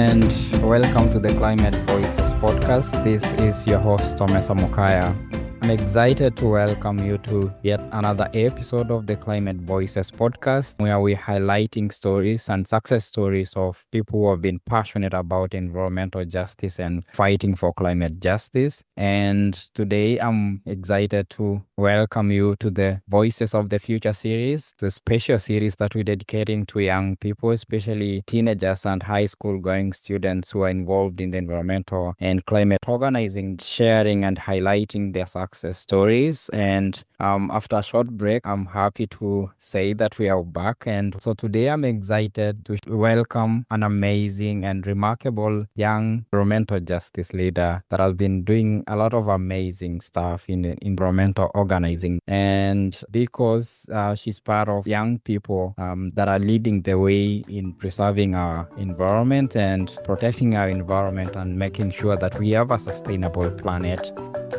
and welcome to the Climate Voices podcast. This is your host, Tomesa Mukaya. I'm excited to welcome you to yet another episode of the Climate Voices podcast, where we're highlighting stories and success stories of people who have been passionate about environmental justice and fighting for climate justice. And today I'm excited to welcome you to the Voices of the Future series, the special series that we're dedicating to young people, especially teenagers and high school going students who are involved in the environmental and climate organizing, sharing and highlighting their success stories. And after a short break, I'm happy to say that we are back. And so today I'm excited to welcome an amazing and remarkable young environmental justice leader that has been doing a lot of amazing stuff in environmental organizing. And because she's part of young people that are leading the way in preserving our environment and protecting our environment and making sure that we have a sustainable planet.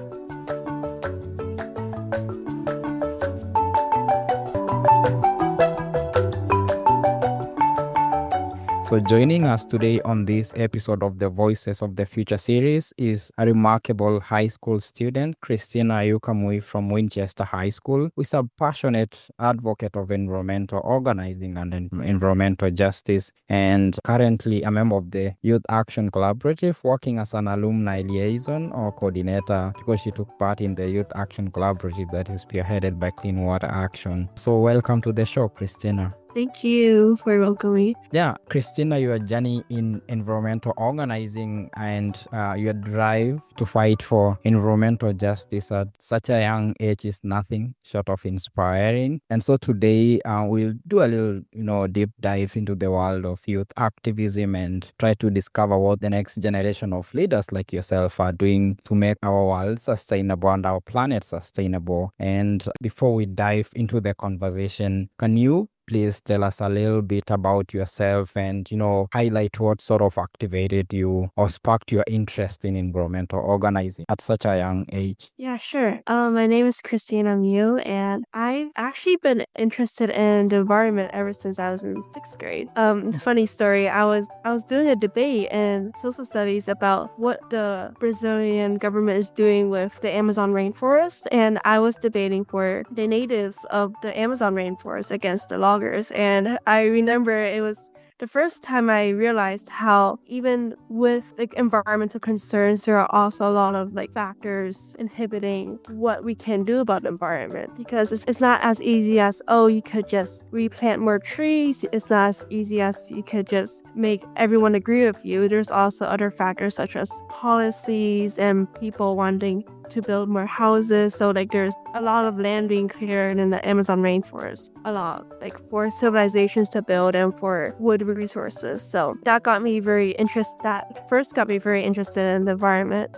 So joining us today on this episode of the Voices of the Future series is a remarkable high school student, Christina Ayukamui from Winchester High School, who is a passionate advocate of environmental organizing and environmental justice, and currently a member of the Youth Action Collaborative, working as an alumni liaison or coordinator because she took part in the Youth Action Collaborative that is spearheaded by Clean Water Action. So welcome to the show, Christina. Thank you for welcoming me. Yeah, Christina, your journey in environmental organizing and your drive to fight for environmental justice at such a young age is nothing short of inspiring. And so today we'll do a little, deep dive into the world of youth activism and try to discover what the next generation of leaders like yourself are doing to make our world sustainable and our planet sustainable. And before we dive into the conversation, can you please tell us a little bit about yourself and, highlight what sort of activated you or sparked your interest in environmental organizing at such a young age? Yeah, sure. My name is Christina Mew, and I've actually been interested in the environment ever since I was in 6th grade. Funny story, I was doing a debate in social studies about what the Brazilian government is doing with the Amazon rainforest, and I was debating for the natives of the Amazon rainforest against the loggers. And I remember it was the first time I realized how even with environmental concerns, there are also a lot of factors inhibiting what we can do about the environment, because it's not as easy as, you could just replant more trees. It's not as easy as you could just make everyone agree with you. There's also other factors such as policies and people wanting to build more houses. So there's a lot of land being cleared in the Amazon rainforest, a lot for civilizations to build and for wood resources. So that got me very interested. That first got me very interested in the environment.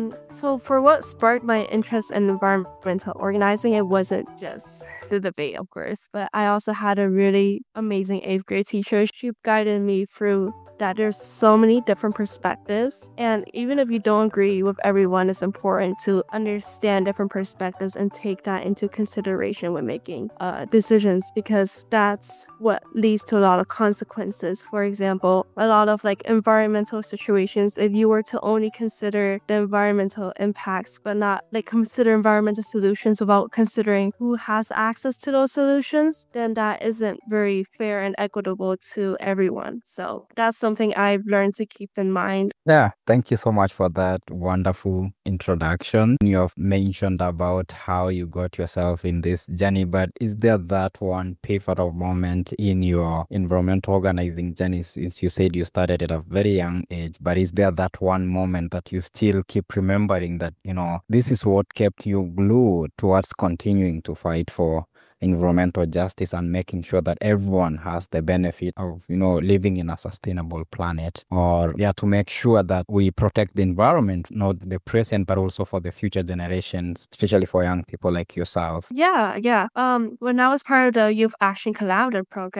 So for what sparked my interest in environmental organizing, it wasn't just the debate, of course, but I also had a really amazing 8th grade teacher. She guided me through that there's so many different perspectives, and even if you don't agree with everyone, it's important to understand different perspectives and take that into consideration when making decisions, because that's what leads to a lot of consequences. For example, a lot of environmental situations, if you were to only consider the environmental impacts but not consider environmental solutions without considering who has access to those solutions, then that isn't very fair and equitable to everyone. So that's something I've learned to keep in mind. Yeah, thank you so much for that wonderful introduction. You have mentioned about how you got yourself in this journey, but is there that one pivotal moment in your environmental organizing journey? Since you said you started at a very young age, but is there that one moment that you still keep remembering that, this is what kept you glued towards continuing to fight for environmental justice and making sure that everyone has the benefit of, living in a sustainable planet, or to make sure that we protect the environment, not the present, but also for the future generations, especially for young people like yourself? Yeah. When I was part of the Youth Action Collaborative program,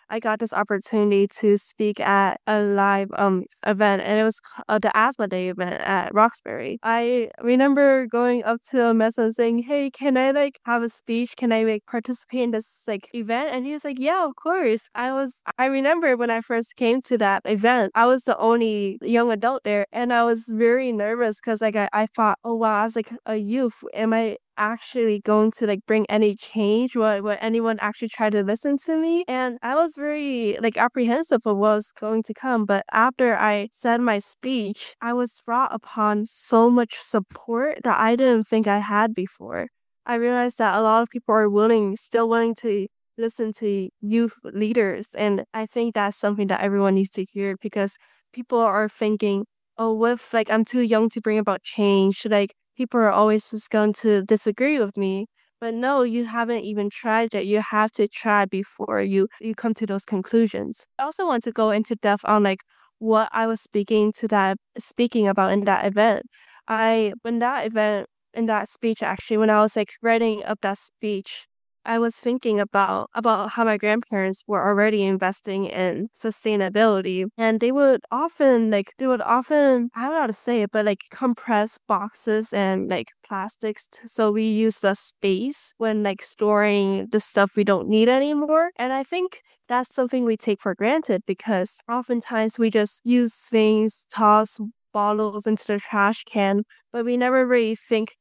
I got this opportunity to speak at a live event, and it was the Asthma Day event at Roxbury. I remember going up to Mesa and saying, "Hey, can I like have a speech? Can I like participate in this like event?" And he was like, "Yeah, of course." I remember when I first came to that event, I was the only young adult there, and I was very nervous because like I thought, oh wow, I was like a youth. Am I actually going to like bring any change? Will anyone actually try to listen to me? And I was very like apprehensive of what was going to come. But after I said my speech, I was brought upon so much support that I didn't think I had before. I realized that a lot of people are still willing to listen to youth leaders. And I think that's something that everyone needs to hear because people are thinking, oh, what if like I'm too young to bring about change? Like people are always just going to disagree with me. But no, you haven't even tried yet. You have to try before you come to those conclusions. I also want to go into depth on like what I was speaking about in that event. I when that event in that speech actually when I was like writing up that speech, I was thinking about how my grandparents were already investing in sustainability, and they would often I don't know how to say it, but like compress boxes and like plastics so we use the space when like storing the stuff we don't need anymore. And I think that's something we take for granted because oftentimes we just use things, toss bottles into the trash can, but we never really think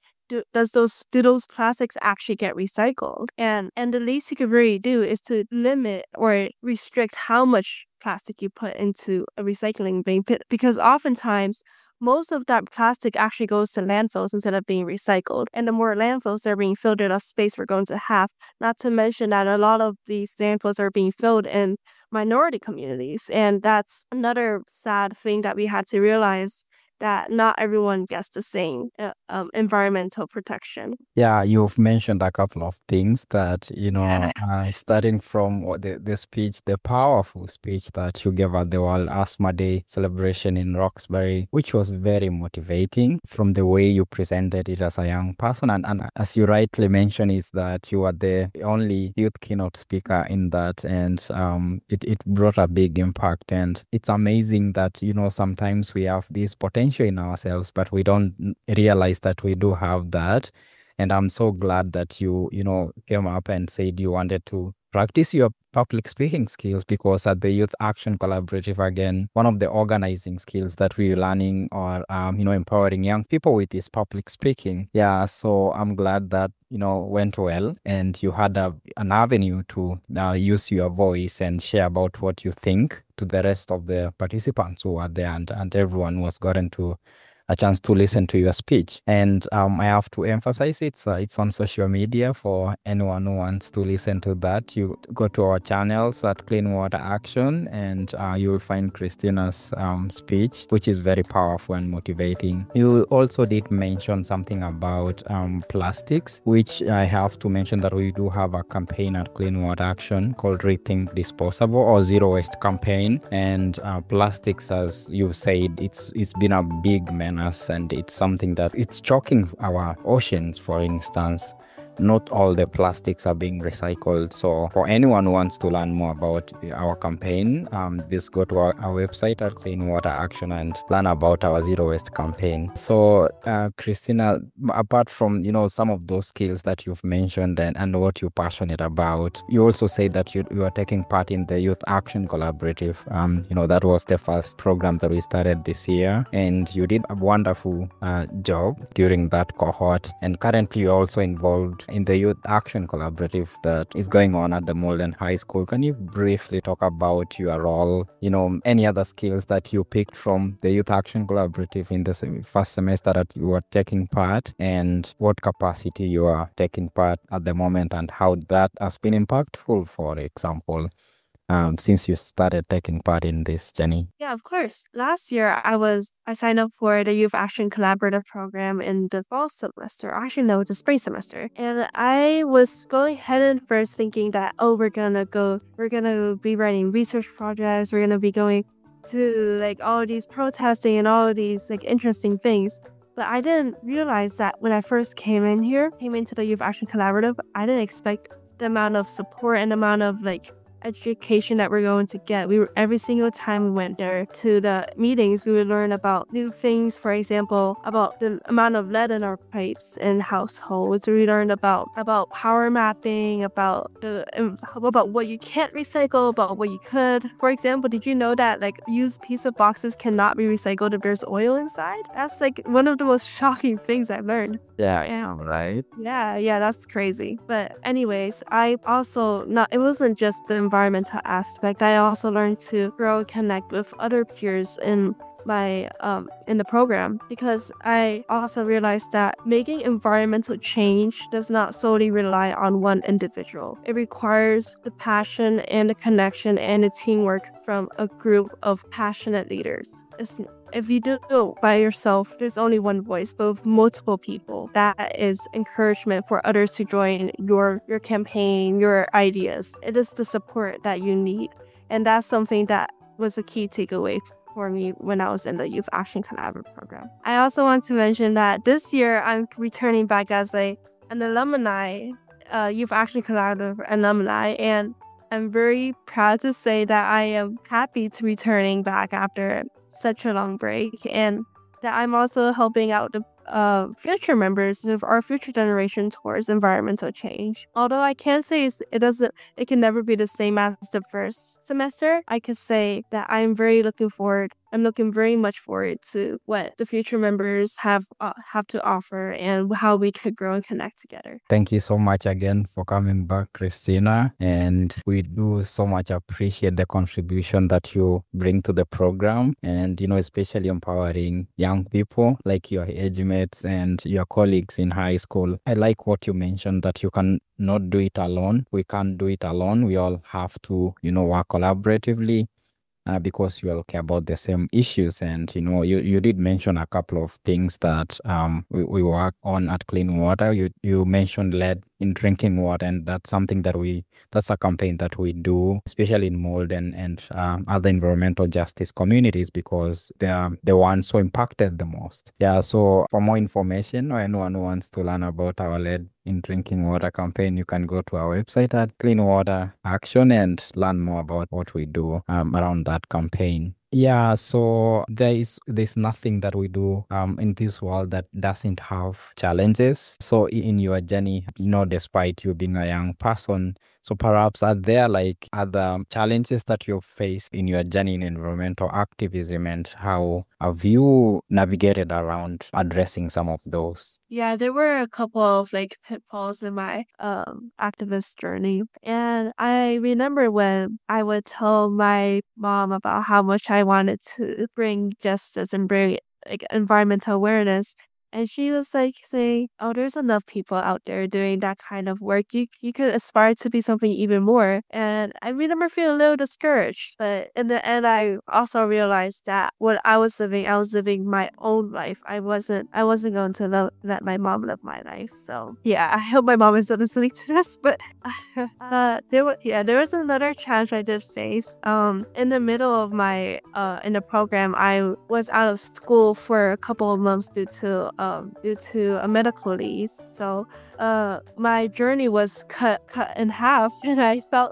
do those plastics actually get recycled? And the least you could really do is to limit or restrict how much plastic you put into a recycling bin because oftentimes most of that plastic actually goes to landfills instead of being recycled. And the more landfills that are being filled, the less space we're going to have. Not to mention that a lot of these landfills are being filled in minority communities. And that's another sad thing that we had to realize that not everyone gets the same environmental protection. Yeah, you've mentioned a couple of things that, starting from the speech, the powerful speech that you gave at the World Asthma Day celebration in Roxbury, which was very motivating from the way you presented it as a young person. And as you rightly mentioned, is that you were the only youth keynote speaker in that. And it brought a big impact. And it's amazing that, sometimes we have this potential in ourselves, but we don't realize that we do have that. And I'm so glad that you came up and said you wanted to practice your public speaking skills because at the Youth Action Collaborative, again, one of the organizing skills that we're learning or, empowering young people with is public speaking. Yeah, so I'm glad that, went well and you had an avenue to use your voice and share about what you think to the rest of the participants who are there and everyone was gotten to a chance to listen to your speech. And I have to emphasize it's on social media for anyone who wants to listen to that. You go to our channels at Clean Water Action and you will find Christina's speech, which is very powerful and motivating. You also did mention something about plastics, which I have to mention that we do have a campaign at Clean Water Action called Rethink Disposable or Zero Waste Campaign. And plastics, as you said, it's been a big menace and it's something that it's choking our oceans, for instance. Not all the plastics are being recycled. So for anyone who wants to learn more about our campaign, just go to our website at Clean Water Action and learn about our Zero Waste campaign. So Christina, apart from some of those skills that you've mentioned and what you're passionate about, you also said that you are taking part in the Youth Action Collaborative. That was the first program that we started this year, and you did a wonderful job during that cohort. And currently you're also involved in the Youth Action Collaborative that is going on at the Malden High School. Can you briefly talk about your role, any other skills that you picked from the Youth Action Collaborative in the first semester that you were taking part, and what capacity you are taking part at the moment, and how that has been impactful, for example, since you started taking part in this journey? Yeah, of course. Last year, I signed up for the Youth Action Collaborative program in the fall semester. Actually, no, the spring semester. And I was going head and first thinking that, oh, we're gonna be writing research projects. We're gonna be going to like all these protesting and all these like interesting things. But I didn't realize that when I first came into the Youth Action Collaborative, I didn't expect the amount of support and the amount of like education that we're going to get. Every single time we went there to the meetings, we would learn about new things. For example, about the amount of lead in our pipes in households. We learned about power mapping, about what you can't recycle, about what you could. For example, did you know that like used pizza boxes cannot be recycled if there's oil inside? That's like one of the most shocking things I've learned. Yeah, right. Yeah, that's crazy. But anyways, I also it wasn't just the environmental aspect. I also learned to grow and connect with other peers in my in the program, because I also realized that making environmental change does not solely rely on one individual. It requires the passion and the connection and the teamwork from a group of passionate leaders. If you do it by yourself, there's only one voice, but with multiple people, that is encouragement for others to join your campaign, your ideas. It is the support that you need. And that's something that was a key takeaway for me when I was in the Youth Action Collaborative program. I also want to mention that this year I'm returning back as an alumni, Youth Action Collaborative alumni, and I'm very proud to say that I am happy to returning back after such a long break, and that I'm also helping out the future members of our future generation towards environmental change. Although I can't say it can never be the same as the first semester, I could say that I'm looking very much forward to what the future members have to offer and how we could grow and connect together. Thank you so much again for coming back, Christina. And we do so much appreciate the contribution that you bring to the program, and, especially empowering young people like your age mates and your colleagues in high school. I like what you mentioned, that you can not do it alone. We can't do it alone. We all have to, work collaboratively. Because you all care about the same issues. And you did mention a couple of things that we work on at Clean Water. You mentioned lead in drinking water, and that's something that's a campaign that we do, especially in Mold and other environmental justice communities, because they are the ones who impacted the most. Yeah, so for more information, or anyone who wants to learn about our lead in drinking water campaign, you can go to our website at Clean Water Action and learn more about what we do around that campaign. Yeah, so there's nothing that we do in this world that doesn't have challenges. So in your journey, despite you being a young person, so perhaps are there like other challenges that you've faced in your journey in environmental activism, and how have you navigated around addressing some of those? Yeah, there were a couple of like pitfalls in my activist journey. And I remember when I would tell my mom about how much I wanted to bring justice and bring like environmental awareness. And she was like saying, "Oh, there's enough people out there doing that kind of work. You could aspire to be something even more." And I remember feeling a little discouraged. But in the end, I also realized that what I was living my own life. I wasn't going to let my mom live my life. So yeah, I hope my mom is not listening to this. But there was another challenge I did face. In the middle of my in the program, I was out of school for a couple of months due to a medical leave. So my journey was cut in half, and I felt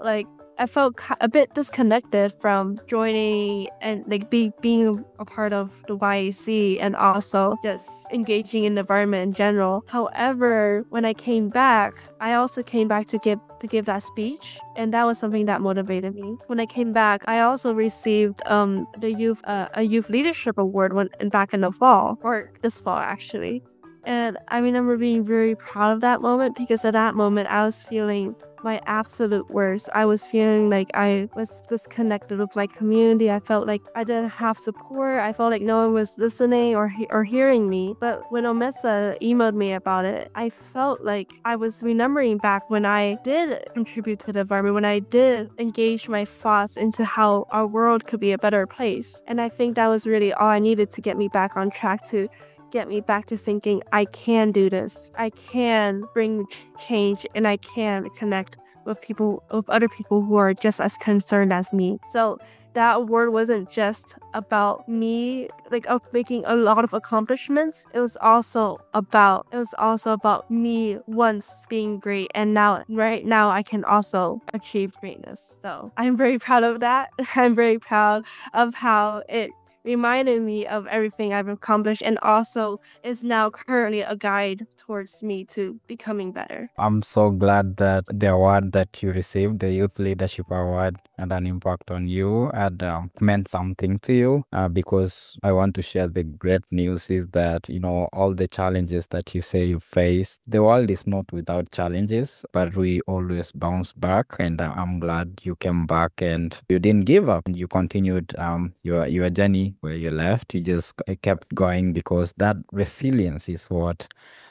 a bit disconnected from joining and like being a part of the YAC, and also just engaging in the environment in general. However, when I came back, I also came back to give that speech, and that was something that motivated me. When I came back, I also received a youth leadership award back in the fall, or this fall actually. And I remember being very proud of that moment, because at that moment I was feeling my absolute worst. I was feeling like I was disconnected with my community. I felt like I didn't have support. I felt like no one was listening or hearing me. But when Omessa emailed me about it, I felt like I was remembering back when I did contribute to the environment, when I did engage my thoughts into how our world could be a better place. And I think that was really all I needed to get me back on track, to get me back to thinking I can do this. I can bring change, and I can connect with other people who are just as concerned as me. So that award wasn't just about me of making a lot of accomplishments. It was also about me once being great, and now right now I can also achieve greatness. So I'm very proud of that. I'm very proud of how it reminded me of everything I've accomplished, and also is now currently a guide towards me to becoming better. I'm so glad that the award that you received, the Youth Leadership Award, had an impact on you and meant something to you. Because I want to share the great news is that, all the challenges that you say you face, the world is not without challenges, but we always bounce back. And I'm glad you came back and you didn't give up. You continued your journey where you left. You just kept going because that resilience is what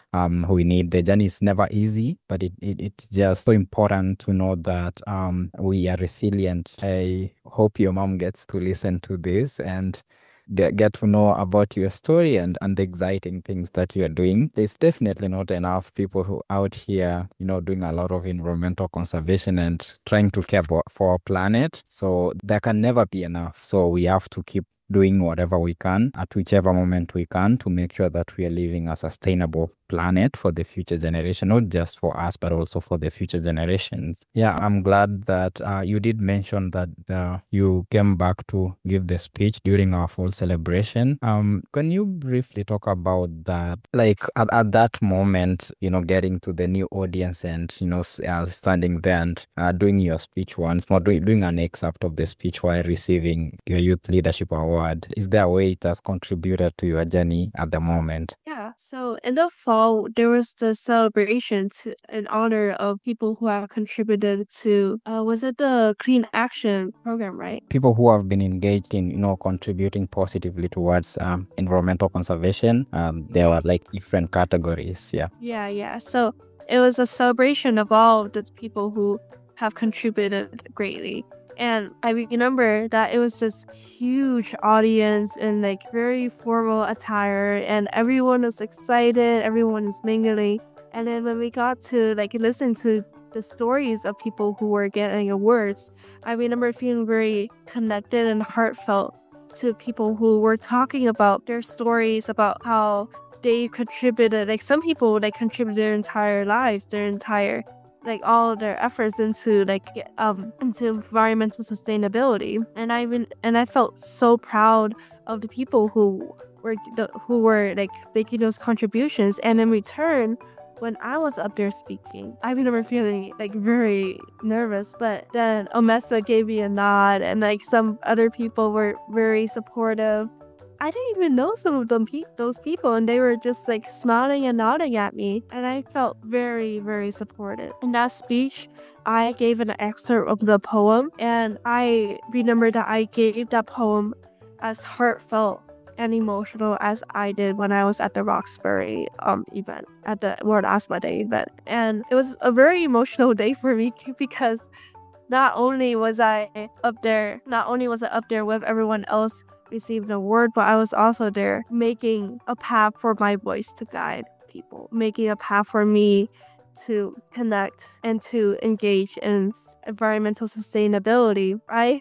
we need. The journey is never easy, but it's just so important to know that we are resilient. I hope your mom gets to listen to this and get to know about your story and the exciting things that you are doing. There's definitely not enough people who out here, doing a lot of environmental conservation and trying to care for our planet. So there can never be enough. So we have to keep doing whatever we can at whichever moment we can to make sure that we are living a sustainable planet for the future generation, not just for us, but also for the future generations. Yeah, I'm glad that you did mention that you came back to give the speech during our fall celebration. Can you briefly talk about that? Like at that moment, getting to the new audience and, standing there and doing your speech once more, doing an excerpt of the speech while receiving your Youth Leadership Award. Is there a way it has contributed to your journey at the moment? Yeah, so in the fall, there was the celebration in honor of people who have contributed to, was it the Clean Action program, right? People who have been engaged in, contributing positively towards environmental conservation. There were like different categories. Yeah. Yeah. So it was a celebration of all the people who have contributed greatly. And I remember that it was this huge audience in very formal attire, and everyone was excited, everyone was mingling. And then when we got to listen to the stories of people who were getting awards, I remember feeling very connected and heartfelt to people who were talking about their stories, about how they contributed. Some people contributed their entire lives, their entire all their efforts into into environmental sustainability. And I felt so proud of the people who were making those contributions. And in return, when I was up there speaking, I remember feeling very nervous, but then Omessa gave me a nod, and some other people were very supportive. I didn't even know some of those people, and they were just smiling and nodding at me, and I felt very, very supported. In that speech, I gave an excerpt of the poem, and I remember that I gave that poem as heartfelt and emotional as I did when I was at the Roxbury event, at the World Asthma Day event. And it was a very emotional day for me because not only was I up there with everyone else receiving an award, but I was also there making a path for my voice to guide people, making a path for me to connect and to engage in environmental sustainability.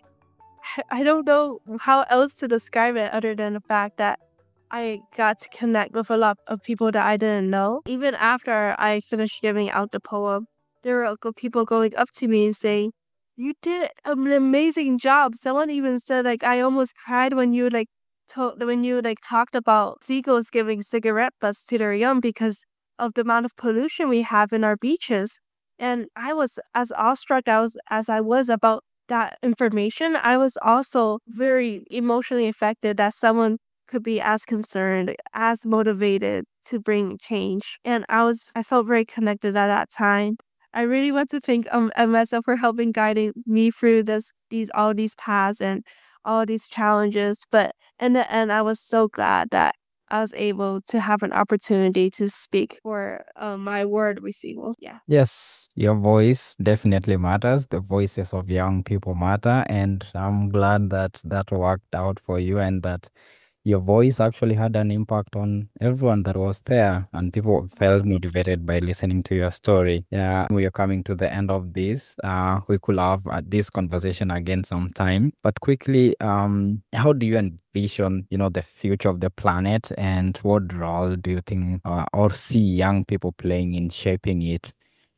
I don't know how else to describe it other than the fact that I got to connect with a lot of people that I didn't know. Even after I finished giving out the poem, there were people going up to me and saying, "You did an amazing job." Someone even said I almost cried when you talked about seagulls giving cigarette butts to their young because of the amount of pollution we have in our beaches. And I was as awestruck as I was about that information. I was also very emotionally affected that someone could be as concerned, as motivated to bring change. And I felt very connected at that time. I really want to thank Omessa for helping guiding me through all these paths and all these challenges. But in the end, I was so glad that I was able to have an opportunity to speak for my award receivable. Yeah. Yes, your voice definitely matters. The voices of young people matter. And I'm glad that that worked out for you and that your voice actually had an impact on everyone that was there, and people felt motivated by listening to your story. Yeah, we are coming to the end of this. We could have this conversation again sometime, but quickly, how do you envision, the future of the planet, and what role do you think or see young people playing in shaping it?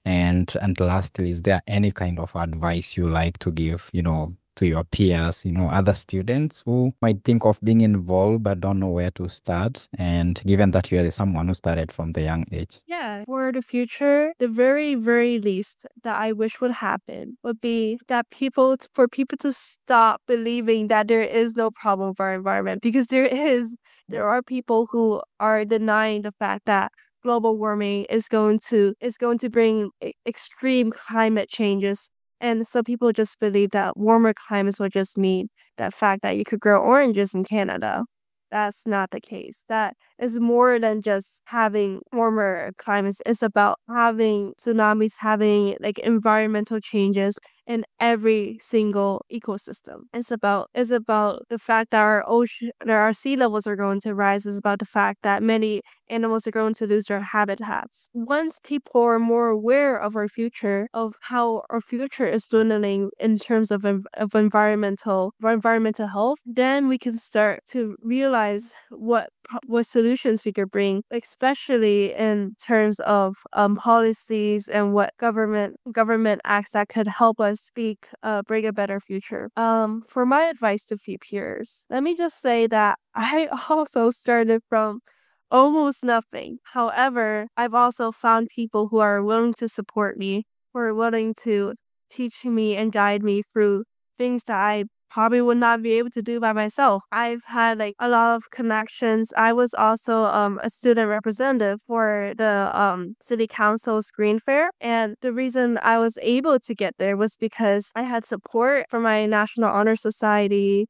And lastly, is there any kind of advice you like to give, to your peers, other students who might think of being involved but don't know where to start? And given that you are someone who started from the young age. Yeah, for the future, the very, very least that I wish would happen would be that for people to stop believing that there is no problem for our environment, because there is. There are people who are denying the fact that global warming is going to bring extreme climate changes. And some people just believe that warmer climates will just mean the fact that you could grow oranges in Canada. That's not the case. That is more than just having warmer climates. It's about having tsunamis, having like environmental changes in every single ecosystem. It's about the fact that our sea levels are going to rise. It's about the fact that many animals are going to lose their habitats. Once people are more aware of our future, of how our future is dwindling in terms of environmental health, then we can start to realize what solutions we could bring, especially in terms of policies and what government acts that could help us bring a better future. For my advice to peers, let me just say that I also started from almost nothing. However, I've also found people who are willing to support me, who are willing to teach me and guide me through things that I probably would not be able to do by myself. I've had like a lot of connections. I was also a student representative for the city council's green fair, and the reason I was able to get there was because I had support from my National Honor Society.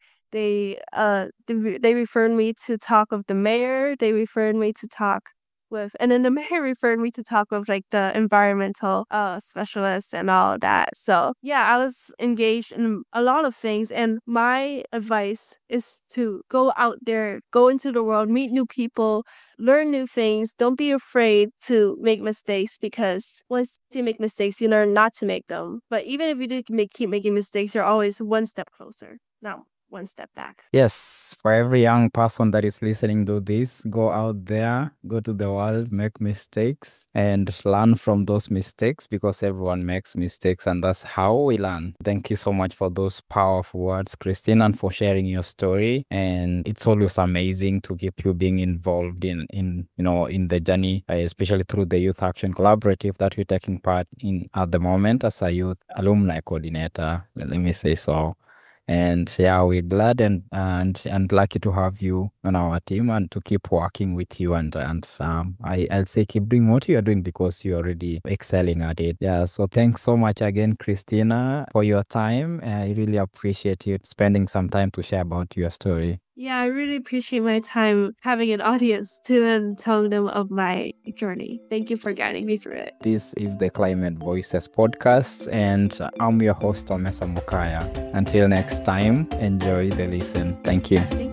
They referred me to talk with the mayor. They referred me to talk with, and then the mayor referred me to talk with like the environmental specialists and all of that. So yeah, I was engaged in a lot of things, and my advice is to go out there, go into the world, meet new people, learn new things. Don't be afraid to make mistakes, because once you make mistakes, you learn not to make them. But even if you do keep making mistakes, you're always one step closer, not one step back. Yes, for every young person that is listening to this, go out there, go to the world, make mistakes, and learn from those mistakes, because everyone makes mistakes, and that's how we learn. Thank you so much for those powerful words, Christine, and for sharing your story. And it's always amazing to keep you being involved in the journey, especially through the Youth Action Collaborative that you're taking part in at the moment as a youth alumni coordinator. Let me say so. And yeah, we're glad and lucky to have you on our team and to keep working with you. I'll say keep doing what you are doing, because you're already excelling at it. Yeah. So thanks so much again, Christina, for your time. I really appreciate you spending some time to share about your story. Yeah, I really appreciate my time having an audience to then tell them of my journey. Thank you for guiding me through it. This is the Climate Voices podcast, and I'm your host, Omesa Mukaya. Until next time, enjoy the listen. Thank you.